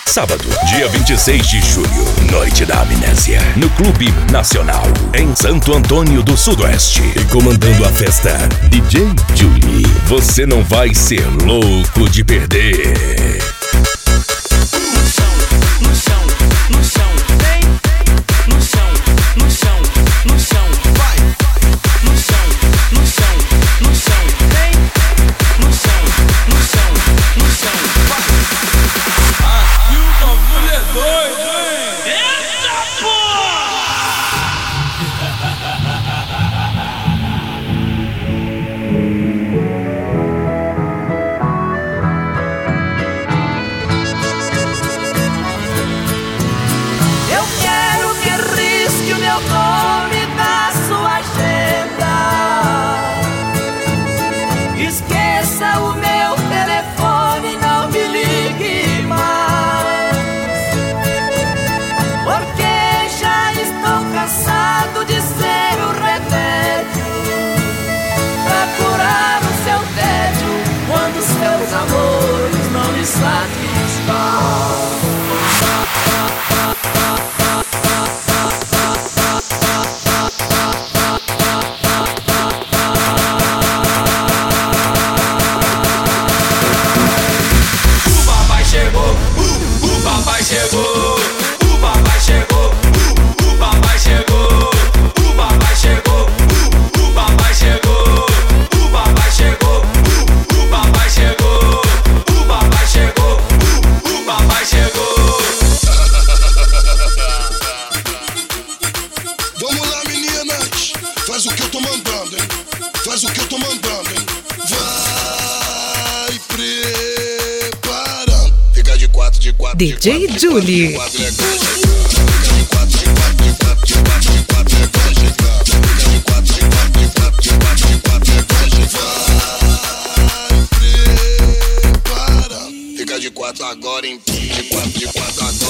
Sábado, dia 26 de julho, Noite da Amnésia, no Clube Nacional, em Santo Antônio do Sudoeste. E comandando a festa, DJ Julie. Você não vai ser louco de perder. Faz o que eu tô mandando, hein? Faz o que eu tô mandando, hein? Vai preparando. Fica de quatro, de quatro. DJ Julie. Fica de quatro, de quatro, de quatro, de quatro, de quatro, de quatro, de quatro, de quatro, de quatro, de quatro, de quatro, de quatro, de quatro. Vai preparando. Fica de quatro agora em pé. De quatro agora.